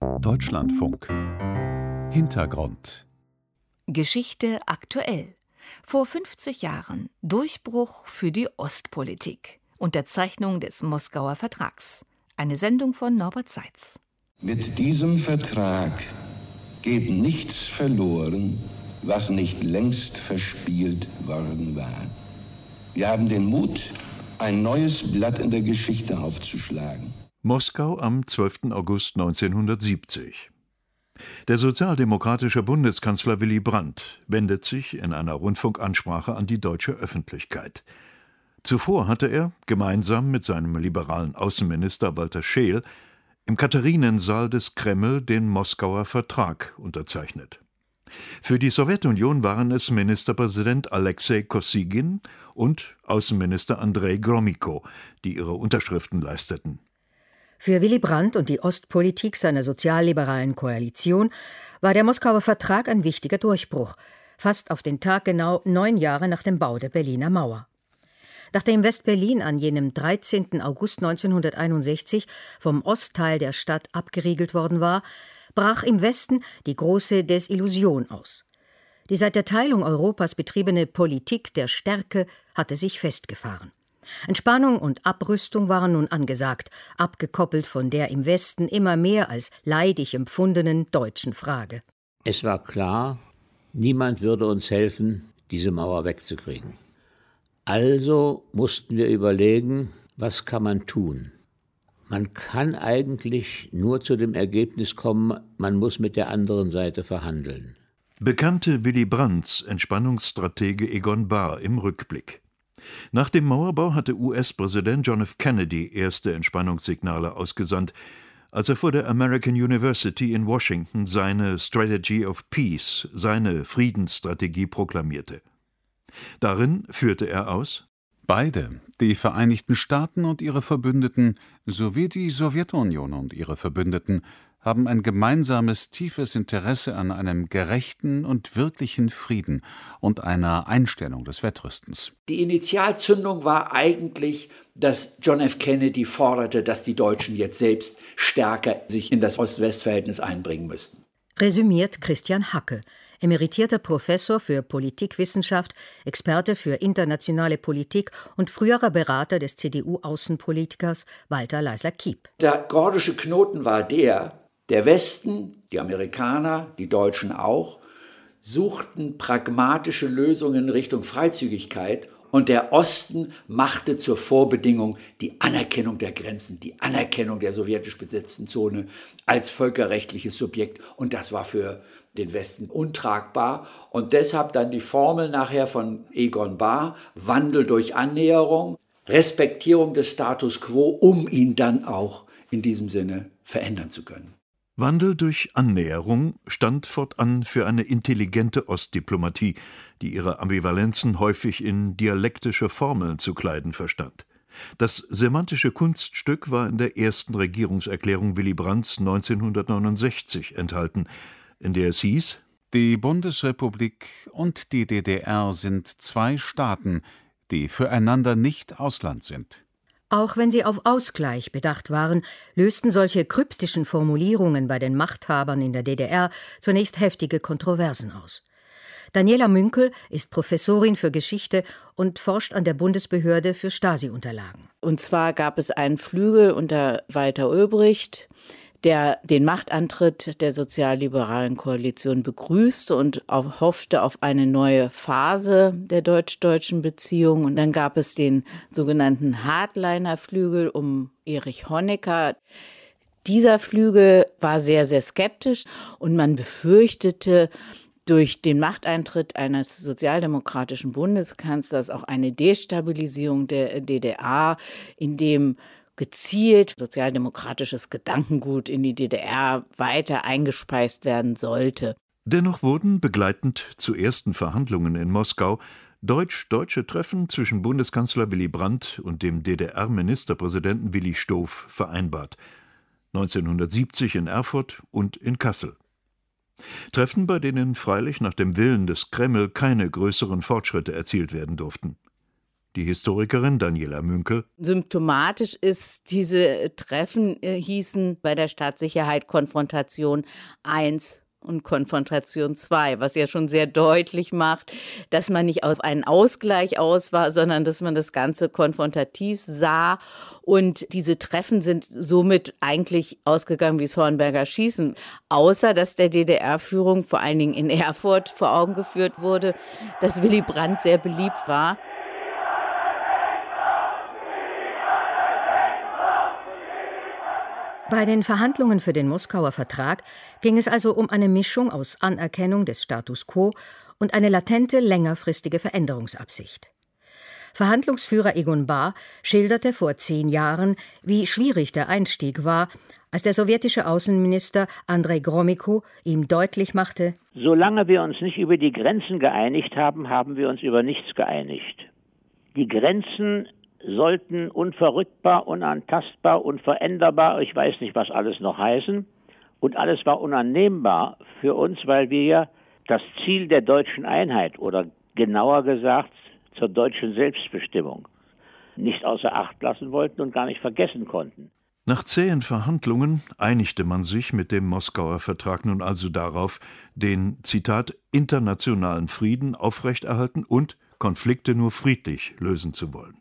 Deutschlandfunk. Hintergrund. Geschichte aktuell. Vor 50 Jahren Durchbruch für die Ostpolitik. Unterzeichnung des Moskauer Vertrags. Eine Sendung von Norbert Seitz. Mit diesem Vertrag geht nichts verloren, was nicht längst verspielt worden war. Wir haben den Mut, ein neues Blatt in der Geschichte aufzuschlagen. Moskau am 12. August 1970. Der sozialdemokratische Bundeskanzler Willy Brandt wendet sich in einer Rundfunkansprache an die deutsche Öffentlichkeit. Zuvor hatte er, gemeinsam mit seinem liberalen Außenminister Walter Scheel, im Katharinensaal des Kreml den Moskauer Vertrag unterzeichnet. Für die Sowjetunion waren es Ministerpräsident Alexei Kosygin und Außenminister Andrei Gromyko, die ihre Unterschriften leisteten. Für Willy Brandt und die Ostpolitik seiner sozialliberalen Koalition war der Moskauer Vertrag ein wichtiger Durchbruch, fast auf den Tag genau 9 Jahre nach dem Bau der Berliner Mauer. Nachdem West-Berlin an jenem 13. August 1961 vom Ostteil der Stadt abgeriegelt worden war, brach im Westen die große Desillusion aus. Die seit der Teilung Europas betriebene Politik der Stärke hatte sich festgefahren. Entspannung und Abrüstung waren nun angesagt, abgekoppelt von der im Westen immer mehr als leidig empfundenen deutschen Frage. Es war klar, niemand würde uns helfen, diese Mauer wegzukriegen. Also mussten wir überlegen, was kann man tun? Man kann eigentlich nur zu dem Ergebnis kommen, man muss mit der anderen Seite verhandeln. Bekannte Willy Brandts Entspannungsstratege Egon Bahr im Rückblick. Nach dem Mauerbau hatte US-Präsident John F. Kennedy erste Entspannungssignale ausgesandt, als er vor der American University in Washington seine Strategy of Peace, seine Friedensstrategie proklamierte. Darin führte er aus: Beide, die Vereinigten Staaten und ihre Verbündeten, sowie die Sowjetunion und ihre Verbündeten, haben ein gemeinsames, tiefes Interesse an einem gerechten und wirklichen Frieden und einer Einstellung des Wettrüstens. Die Initialzündung war eigentlich, dass John F. Kennedy forderte, dass die Deutschen jetzt selbst stärker sich in das Ost-West-Verhältnis einbringen müssten. Resümiert Christian Hacke, emeritierter Professor für Politikwissenschaft, Experte für internationale Politik und früherer Berater des CDU-Außenpolitikers Walter Leisler-Kiep. Der gordische Knoten war der Westen, die Amerikaner, die Deutschen auch, suchten pragmatische Lösungen in Richtung Freizügigkeit und der Osten machte zur Vorbedingung die Anerkennung der Grenzen, die Anerkennung der sowjetisch besetzten Zone als völkerrechtliches Subjekt und das war für den Westen untragbar und deshalb dann die Formel nachher von Egon Bahr, Wandel durch Annäherung, Respektierung des Status quo, um ihn dann auch in diesem Sinne verändern zu können. Wandel durch Annäherung stand fortan für eine intelligente Ostdiplomatie, die ihre Ambivalenzen häufig in dialektische Formeln zu kleiden verstand. Das semantische Kunststück war in der ersten Regierungserklärung Willy Brandts 1969 enthalten, in der es hieß: Die Bundesrepublik und die DDR sind 2 Staaten, die füreinander nicht Ausland sind. Auch wenn sie auf Ausgleich bedacht waren, lösten solche kryptischen Formulierungen bei den Machthabern in der DDR zunächst heftige Kontroversen aus. Daniela Münkel ist Professorin für Geschichte und forscht an der Bundesbehörde für Stasi-Unterlagen. Und zwar gab es einen Flügel unter Walter Ulbricht, der den Machtantritt der sozialliberalen Koalition begrüßte und auch hoffte auf eine neue Phase der deutsch-deutschen Beziehungen. Und dann gab es den sogenannten Hardliner-Flügel um Erich Honecker. Dieser Flügel war sehr, sehr skeptisch und man befürchtete durch den Machteintritt eines sozialdemokratischen Bundeskanzlers auch eine Destabilisierung der DDR, in dem gezielt sozialdemokratisches Gedankengut in die DDR weiter eingespeist werden sollte. Dennoch wurden, begleitend zu ersten Verhandlungen in Moskau, deutsch-deutsche Treffen zwischen Bundeskanzler Willy Brandt und dem DDR-Ministerpräsidenten Willi Stoph vereinbart. 1970 in Erfurt und in Kassel. Treffen, bei denen freilich nach dem Willen des Kreml keine größeren Fortschritte erzielt werden durften. die Historikerin Daniela Münkel. Symptomatisch ist, diese Treffen hießen bei der Staatssicherheit Konfrontation 1 und Konfrontation 2, was ja schon sehr deutlich macht, dass man nicht auf einen Ausgleich aus war, sondern dass man das Ganze konfrontativ sah. Und diese Treffen sind somit eigentlich ausgegangen wie das Hornberger Schießen, außer dass der DDR-Führung vor allen Dingen in Erfurt vor Augen geführt wurde, dass Willy Brandt sehr beliebt war. Bei den Verhandlungen für den Moskauer Vertrag ging es also um eine Mischung aus Anerkennung des Status quo und eine latente, längerfristige Veränderungsabsicht. Verhandlungsführer Egon Bahr schilderte vor 10 Jahren, wie schwierig der Einstieg war, als der sowjetische Außenminister Andrei Gromyko ihm deutlich machte: Solange wir uns nicht über die Grenzen geeinigt haben, haben wir uns über nichts geeinigt. Die Grenzen sollten unverrückbar, unantastbar, unveränderbar, ich weiß nicht, was alles noch heißen. Und alles war unannehmbar für uns, weil wir ja das Ziel der deutschen Einheit oder genauer gesagt zur deutschen Selbstbestimmung nicht außer Acht lassen wollten und gar nicht vergessen konnten. Nach zähen Verhandlungen einigte man sich mit dem Moskauer Vertrag nun also darauf, den, Zitat, internationalen Frieden aufrechterhalten und Konflikte nur friedlich lösen zu wollen.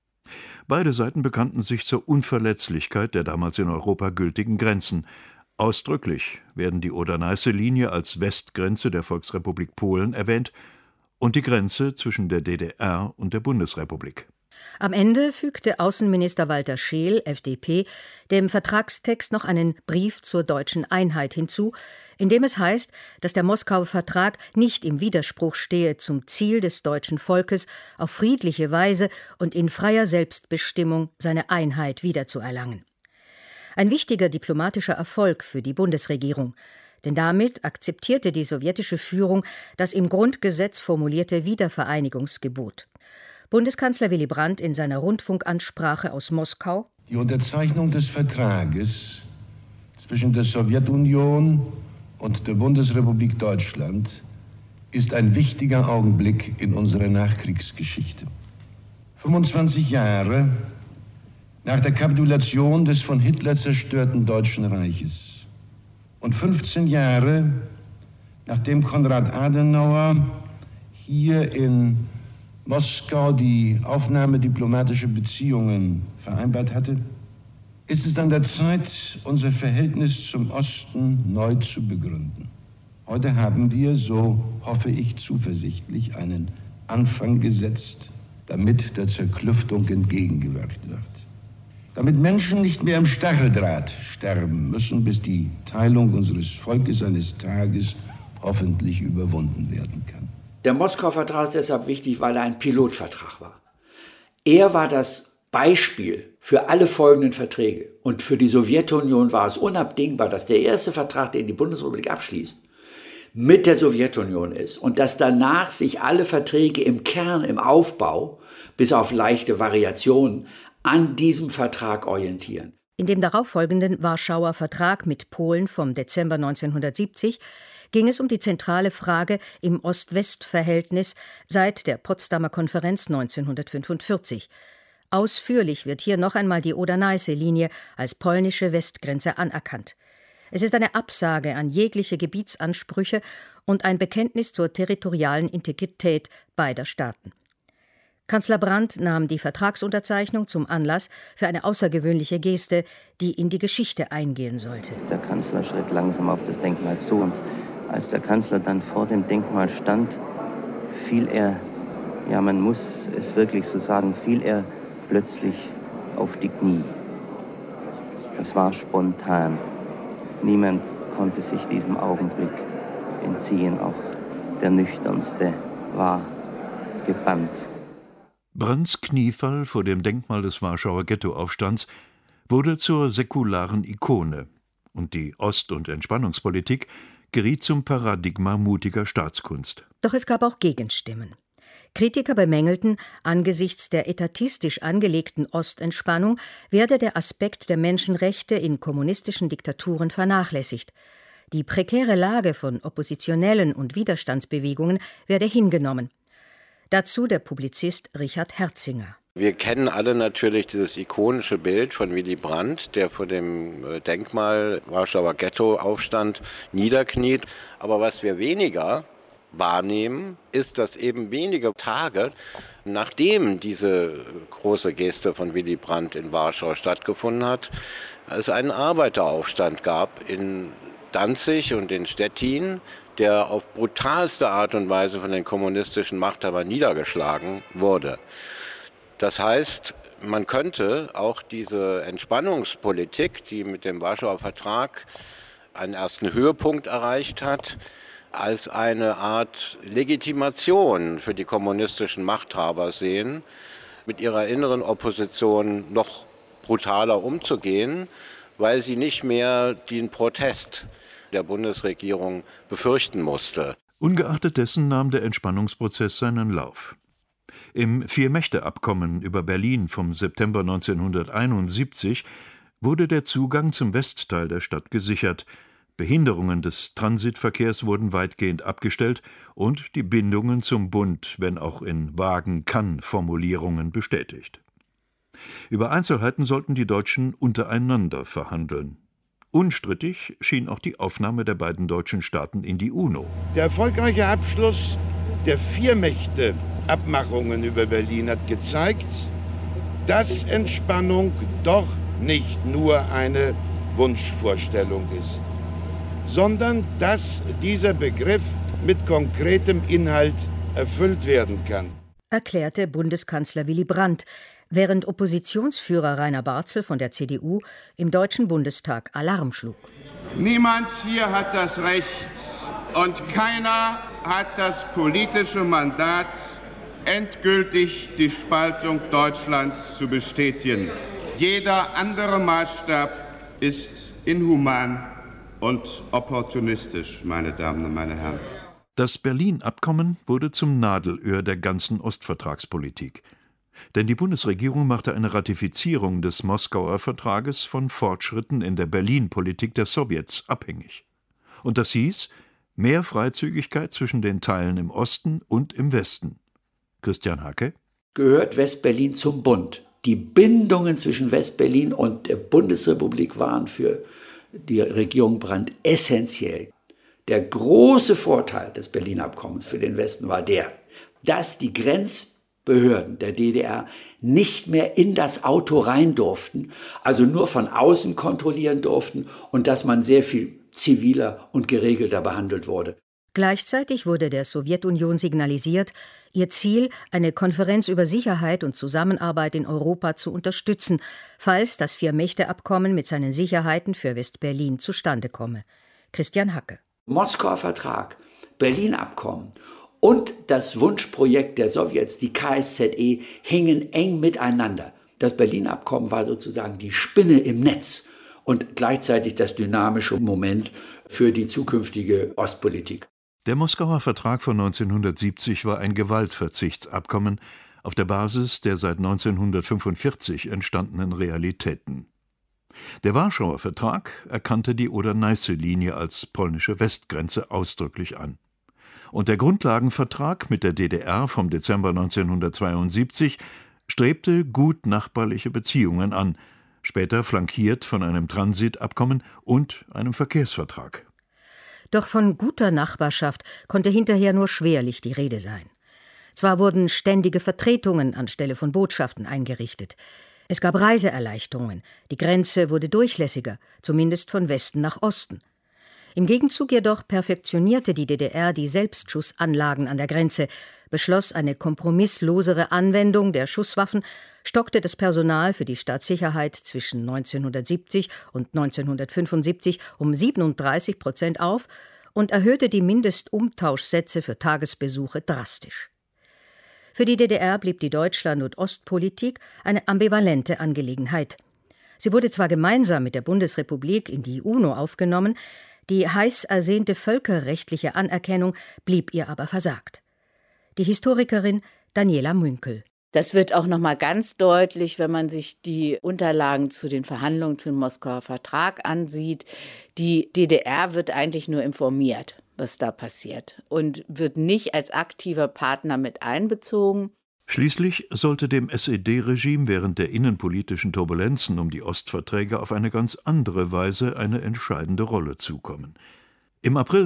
Beide Seiten bekannten sich zur Unverletzlichkeit der damals in Europa gültigen Grenzen. Ausdrücklich werden die Oder-Neiße-Linie als Westgrenze der Volksrepublik Polen erwähnt und die Grenze zwischen der DDR und der Bundesrepublik. Am Ende fügte Außenminister Walter Scheel, FDP, dem Vertragstext noch einen Brief zur deutschen Einheit hinzu, in dem es heißt, dass der Moskauer Vertrag nicht im Widerspruch stehe zum Ziel des deutschen Volkes, auf friedliche Weise und in freier Selbstbestimmung seine Einheit wiederzuerlangen. Ein wichtiger diplomatischer Erfolg für die Bundesregierung, denn damit akzeptierte die sowjetische Führung das im Grundgesetz formulierte Wiedervereinigungsgebot. Bundeskanzler Willy Brandt in seiner Rundfunkansprache aus Moskau: Die Unterzeichnung des Vertrages zwischen der Sowjetunion und der Bundesrepublik Deutschland ist ein wichtiger Augenblick in unserer Nachkriegsgeschichte. 25 Jahre nach der Kapitulation des von Hitler zerstörten Deutschen Reiches und 15 Jahre nachdem Konrad Adenauer hier in Moskau die Aufnahme diplomatischer Beziehungen vereinbart hatte, ist es an der Zeit, unser Verhältnis zum Osten neu zu begründen. Heute haben wir, so hoffe ich zuversichtlich, einen Anfang gesetzt, damit der Zerklüftung entgegengewirkt wird. Damit Menschen nicht mehr im Stacheldraht sterben müssen, bis die Teilung unseres Volkes eines Tages hoffentlich überwunden werden kann. Der Moskauer Vertrag ist deshalb wichtig, weil er ein Pilotvertrag war. Er war das Beispiel für alle folgenden Verträge. Und für die Sowjetunion war es unabdingbar, dass der erste Vertrag, den die Bundesrepublik abschließt, mit der Sowjetunion ist und dass danach sich alle Verträge im Kern, im Aufbau, bis auf leichte Variationen, an diesem Vertrag orientieren. In dem darauffolgenden Warschauer Vertrag mit Polen vom Dezember 1970 ging es um die zentrale Frage im Ost-West-Verhältnis seit der Potsdamer Konferenz 1945. Ausführlich wird hier noch einmal die Oder-Neiße-Linie als polnische Westgrenze anerkannt. Es ist eine Absage an jegliche Gebietsansprüche und ein Bekenntnis zur territorialen Integrität beider Staaten. Kanzler Brandt nahm die Vertragsunterzeichnung zum Anlass für eine außergewöhnliche Geste, die in die Geschichte eingehen sollte. Der Kanzler schritt langsam auf das Denkmal zu und als der Kanzler dann vor dem Denkmal stand, fiel er, ja man muss es wirklich so sagen, fiel er plötzlich auf die Knie. Das war spontan. Niemand konnte sich diesem Augenblick entziehen, auch der Nüchternste war gebannt. Brandts Kniefall vor dem Denkmal des Warschauer Ghettoaufstands wurde zur säkularen Ikone und die Ost- und Entspannungspolitik geriet zum Paradigma mutiger Staatskunst. Doch es gab auch Gegenstimmen. Kritiker bemängelten, angesichts der etatistisch angelegten Ostentspannung werde der Aspekt der Menschenrechte in kommunistischen Diktaturen vernachlässigt. Die prekäre Lage von Oppositionellen und Widerstandsbewegungen werde hingenommen. Dazu der Publizist Richard Herzinger. Wir kennen alle natürlich dieses ikonische Bild von Willy Brandt, der vor dem Denkmal Warschauer Ghettoaufstand niederkniet. Aber was wir weniger wahrnehmen, ist, dass eben wenige Tage nachdem diese große Geste von Willy Brandt in Warschau stattgefunden hat, es einen Arbeiteraufstand gab in Danzig und in Stettin, der auf brutalste Art und Weise von den kommunistischen Machthabern niedergeschlagen wurde. Das heißt, man könnte auch diese Entspannungspolitik, die mit dem Warschauer Vertrag einen ersten Höhepunkt erreicht hat, als eine Art Legitimation für die kommunistischen Machthaber sehen, mit ihrer inneren Opposition noch brutaler umzugehen, weil sie nicht mehr den Protest der Bundesregierung befürchten musste. Ungeachtet dessen nahm der Entspannungsprozess seinen Lauf. Im Vier-Mächte-Abkommen über Berlin vom September 1971 wurde der Zugang zum Westteil der Stadt gesichert, Behinderungen des Transitverkehrs wurden weitgehend abgestellt und die Bindungen zum Bund, wenn auch in vagen Kann-Formulierungen, bestätigt. Über Einzelheiten sollten die Deutschen untereinander verhandeln. Unstrittig schien auch die Aufnahme der beiden deutschen Staaten in die UNO. Der erfolgreiche Abschluss der Vier-Mächte-Abmachungen über Berlin hat gezeigt, dass Entspannung doch nicht nur eine Wunschvorstellung ist, sondern dass dieser Begriff mit konkretem Inhalt erfüllt werden kann, erklärte Bundeskanzler Willy Brandt, während Oppositionsführer Rainer Barzel von der CDU im Deutschen Bundestag Alarm schlug. Niemand hier hat das Recht und keiner hat das politische Mandat, endgültig die Spaltung Deutschlands zu bestätigen. Jeder andere Maßstab ist inhuman und opportunistisch, meine Damen und meine Herren. Das Berlin-Abkommen wurde zum Nadelöhr der ganzen Ostvertragspolitik. Denn die Bundesregierung machte eine Ratifizierung des Moskauer Vertrages von Fortschritten in der Berlin-Politik der Sowjets abhängig. Und das hieß mehr Freizügigkeit zwischen den Teilen im Osten und im Westen. Christian Hacke: Gehört West-Berlin zum Bund. Die Bindungen zwischen West-Berlin und der Bundesrepublik waren für die Regierung Brandt essentiell. Der große Vorteil des Berlin-Abkommens für den Westen war der, dass die Grenzbehörden der DDR nicht mehr in das Auto rein durften, also nur von außen kontrollieren durften und dass man sehr viel ziviler und geregelter behandelt wurde. Gleichzeitig wurde der Sowjetunion signalisiert, ihr Ziel, eine Konferenz über Sicherheit und Zusammenarbeit in Europa zu unterstützen, falls das Vier-Mächte-Abkommen mit seinen Sicherheiten für West-Berlin zustande komme. Christian Hacke: Moskauer Vertrag, Berlin-Abkommen und das Wunschprojekt der Sowjets, die KSZE, hingen eng miteinander. Das Berlin-Abkommen war sozusagen die Spinne im Netz und gleichzeitig das dynamische Moment für die zukünftige Ostpolitik. Der Moskauer Vertrag von 1970 war ein Gewaltverzichtsabkommen auf der Basis der seit 1945 entstandenen Realitäten. Der Warschauer Vertrag erkannte die Oder-Neiße-Linie als polnische Westgrenze ausdrücklich an. Und der Grundlagenvertrag mit der DDR vom Dezember 1972 strebte gutnachbarliche Beziehungen an, später flankiert von einem Transitabkommen und einem Verkehrsvertrag. Doch von guter Nachbarschaft konnte hinterher nur schwerlich die Rede sein. Zwar wurden ständige Vertretungen anstelle von Botschaften eingerichtet. Es gab Reiseerleichterungen, die Grenze wurde durchlässiger, zumindest von Westen nach Osten. Im Gegenzug jedoch perfektionierte die DDR die Selbstschussanlagen an der Grenze, beschloss eine kompromisslosere Anwendung der Schusswaffen, stockte das Personal für die Staatssicherheit zwischen 1970 und 1975 um 37% auf und erhöhte die Mindestumtauschsätze für Tagesbesuche drastisch. Für die DDR blieb die Deutschland- und Ostpolitik eine ambivalente Angelegenheit. Sie wurde zwar gemeinsam mit der Bundesrepublik in die UNO aufgenommen, die heiß ersehnte völkerrechtliche Anerkennung blieb ihr aber versagt. Die Historikerin Daniela Münkel: Das wird auch noch mal ganz deutlich, wenn man sich die Unterlagen zu den Verhandlungen zum Moskauer Vertrag ansieht. Die DDR wird eigentlich nur informiert. was da passiert, und wird nicht als aktiver Partner mit einbezogen. Schließlich sollte dem SED-Regime während der innenpolitischen Turbulenzen um die Ostverträge auf eine ganz andere Weise eine entscheidende Rolle zukommen. Im April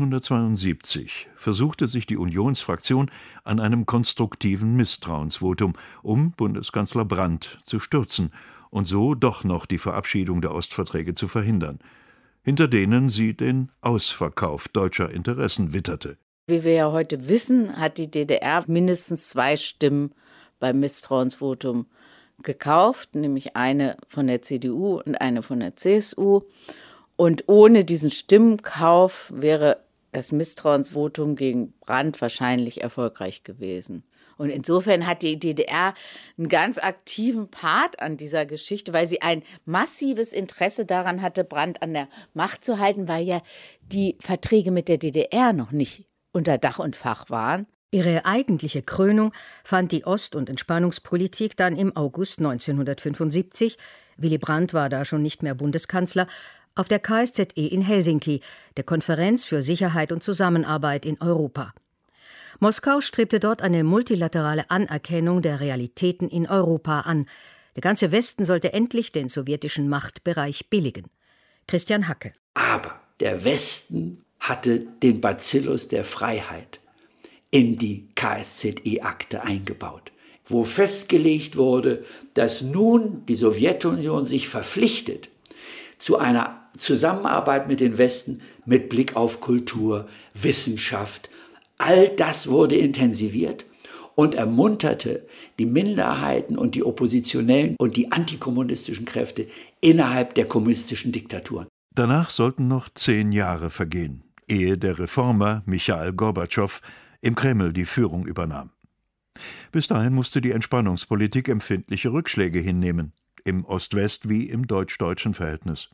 1972 versuchte sich die Unionsfraktion an einem konstruktiven Misstrauensvotum, um Bundeskanzler Brandt zu stürzen und so doch noch die Verabschiedung der Ostverträge zu verhindern, hinter denen sie den Ausverkauf deutscher Interessen witterte. Wie wir ja heute wissen, hat die DDR mindestens 2 Stimmen beim Misstrauensvotum gekauft, nämlich eine von der CDU und eine von der CSU. Und ohne diesen Stimmenkauf wäre das Misstrauensvotum gegen Brandt wahrscheinlich erfolgreich gewesen. Und insofern hat die DDR einen ganz aktiven Part an dieser Geschichte, weil sie ein massives Interesse daran hatte, Brandt an der Macht zu halten, weil ja die Verträge mit der DDR noch nicht unter Dach und Fach waren. Ihre eigentliche Krönung fand die Ost- und Entspannungspolitik dann im August 1975, Willy Brandt war da schon nicht mehr Bundeskanzler, auf der KSZE in Helsinki, der Konferenz für Sicherheit und Zusammenarbeit in Europa. Moskau strebte dort eine multilaterale Anerkennung der Realitäten in Europa an. Der ganze Westen sollte endlich den sowjetischen Machtbereich billigen. Christian Hacke. Aber der Westen hatte den Bacillus der Freiheit in die KSZE-Akte eingebaut, wo festgelegt wurde, dass nun die Sowjetunion sich verpflichtet zu einer Zusammenarbeit mit dem Westen mit Blick auf Kultur, Wissenschaft. All das wurde intensiviert und ermunterte die Minderheiten und die Oppositionellen und die antikommunistischen Kräfte innerhalb der kommunistischen Diktaturen. Danach sollten noch 10 Jahre vergehen, ehe der Reformer Michail Gorbatschow im Kreml die Führung übernahm. Bis dahin musste die Entspannungspolitik empfindliche Rückschläge hinnehmen, im Ost-West- wie im deutsch-deutschen Verhältnis.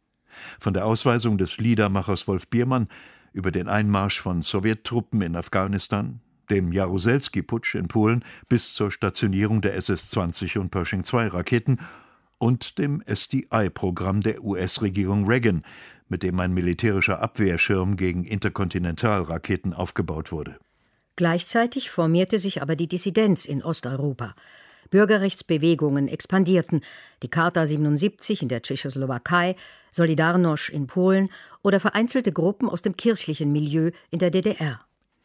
Von der Ausweisung des Liedermachers Wolf Biermann über den Einmarsch von Sowjettruppen in Afghanistan, dem Jaruzelski-Putsch in Polen bis zur Stationierung der SS-20 und Pershing-II-Raketen und dem SDI-Programm der US-Regierung Reagan, mit dem ein militärischer Abwehrschirm gegen Interkontinentalraketen aufgebaut wurde. Gleichzeitig formierte sich aber die Dissidenz in Osteuropa. Bürgerrechtsbewegungen expandierten, die Charta 77 in der Tschechoslowakei, Solidarność in Polen oder vereinzelte Gruppen aus dem kirchlichen Milieu in der DDR.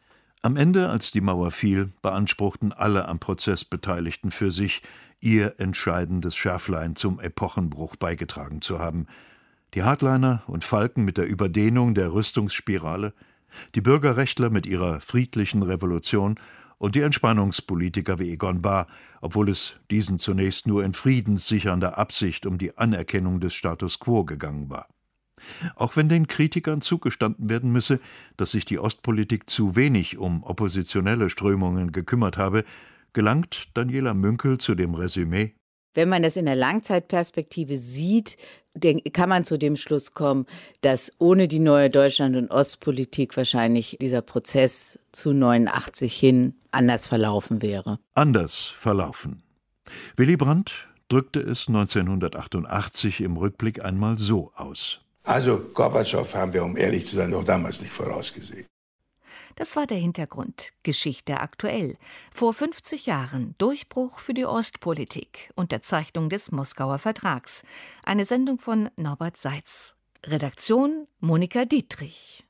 Am Ende, als die Mauer fiel, beanspruchten alle am Prozess Beteiligten für sich, ihr entscheidendes Schärflein zum Epochenbruch beigetragen zu haben. Die Hardliner und Falken mit der Überdehnung der Rüstungsspirale, die Bürgerrechtler mit ihrer friedlichen Revolution und die Entspannungspolitiker wie Egon Bahr, obwohl es diesen zunächst nur in friedenssichernder Absicht um die Anerkennung des Status quo gegangen war. Auch wenn den Kritikern zugestanden werden müsse, dass sich die Ostpolitik zu wenig um oppositionelle Strömungen gekümmert habe, gelangt Daniela Münkel zu dem Resümee: Wenn man das in der Langzeitperspektive sieht, kann man zu dem Schluss kommen, dass ohne die neue Deutschland- und Ostpolitik wahrscheinlich dieser Prozess zu 89 hin anders verlaufen wäre. Anders verlaufen. Willy Brandt drückte es 1988 im Rückblick einmal so aus: Also Gorbatschow haben wir, um ehrlich zu sein, doch damals nicht vorausgesehen. Das war der Hintergrund. Geschichte aktuell. Vor 50 Jahren Durchbruch für die Ostpolitik. Unterzeichnung des Moskauer Vertrags. Eine Sendung von Norbert Seitz. Redaktion Monika Dietrich.